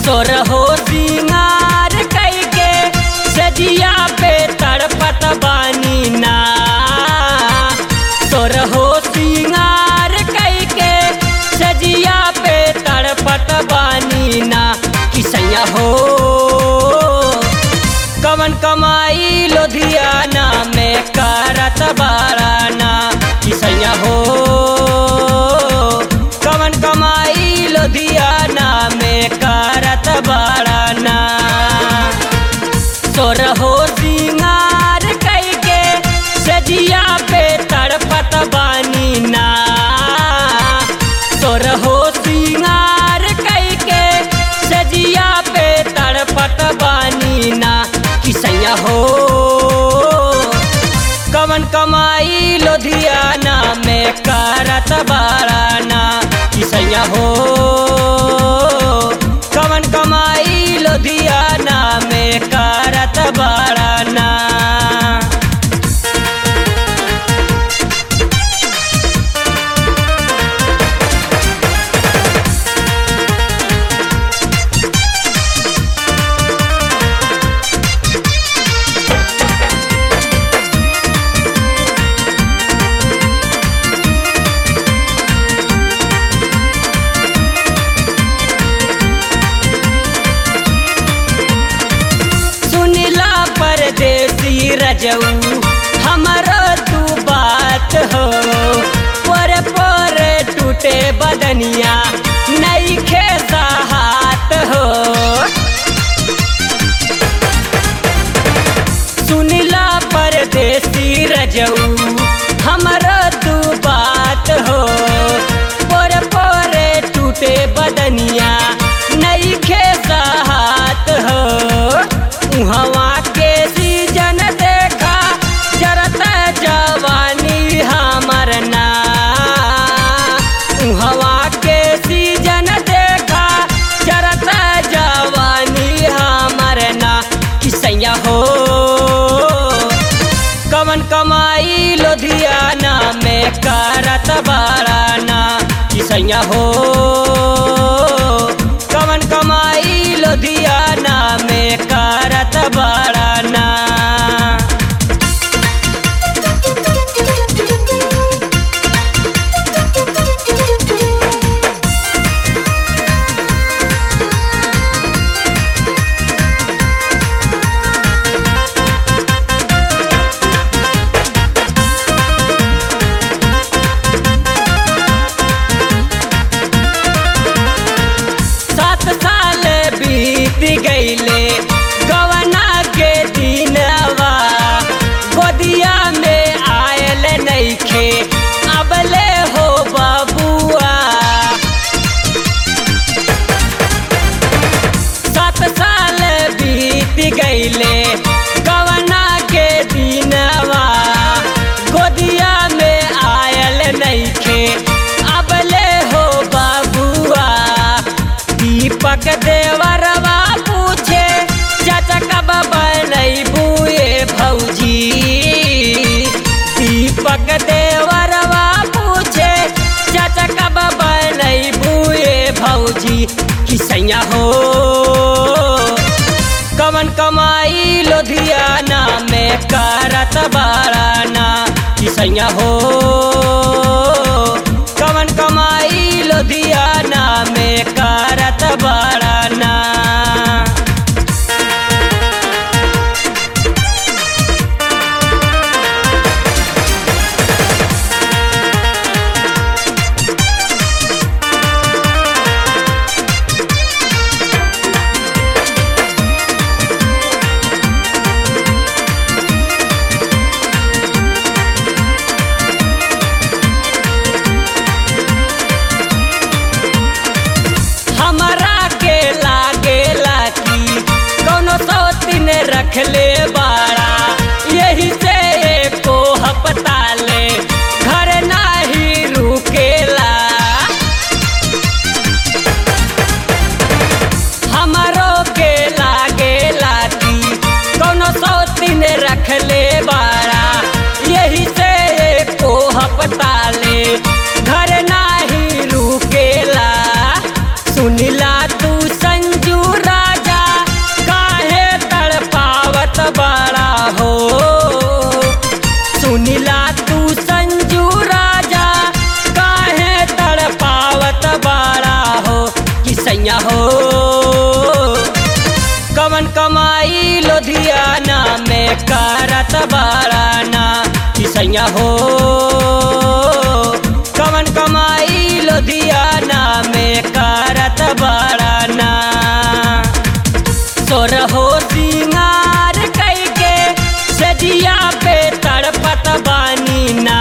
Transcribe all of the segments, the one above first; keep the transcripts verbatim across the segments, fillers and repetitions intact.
सोरहो सिंगार कइके सजिया पे तड़पत बानी ना। सोरहो सिंगार कइके सजिया पे तड़पत बानी ना। किसैया हो कवन कमाई लुधियाना में करत बाराना। किसैया हो कवन कमाई लुधियाना में करत बाराना। सोरहो सिंगार कइके सजिया पे तड़पत बानी ना। सोरहो सिंगार कइके सजिया पे तड़पत बानी ना। किसैया हो कवन कमाई लुधियाना में करत बाराना। किसैया हो कवन कमाई लुधियाना में करत बाराना। परदेसी रजऊ हमारा तू बात हो। पर पर टूटे बदनिया नहीं खेसा हाथ हो। सुनिला परदेसी रजऊ हमारा तू बात हो। पर पर टूटे बदनिया नहीं खेसा हाथ हो। उहवा के सीजन देखा जरत जवानी हमर ना। उहवा के सीजन देखा जरत जवानी हमर ना। किसैया हो कवन कमाई लुधियाना में करत बाराना। किसैया हो कवन कमाई लुधियाना में करत बाराना। सात साल बीत गईले गवना के दिनवा। गोदिया में आयल नइखे अबले हो बबुआ। सात साल बीत गईले गवना के दिनवा। गोदिया में आयल नइखे अबले हो बबुआ। दीपक देवरवा पूछे चाचा कब बनैबू ये भौजी। दीपक देवरवा पूछे चाचा कब बनैबू ये भौजी। किसैया हो कवन कमाई लुधियाना में करत बाराना। किसैया हो कवन कमाई लुधियाना में करत बाराना। में करत बड़ाना किसैया हो कवन कमाई लुधियाना में करत बड़ाना सोरहो सिंगार कैके सजिया पे तड़पत बानी ना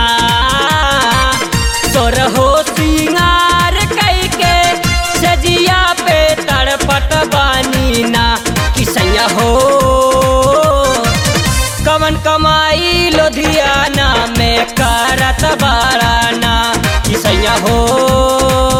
सोरहो सिंगार कैके सजिया पे तड़पत बानी ना किसैया हो कवन कमाई लुधियाना में करत बड़ाना किसैया हो।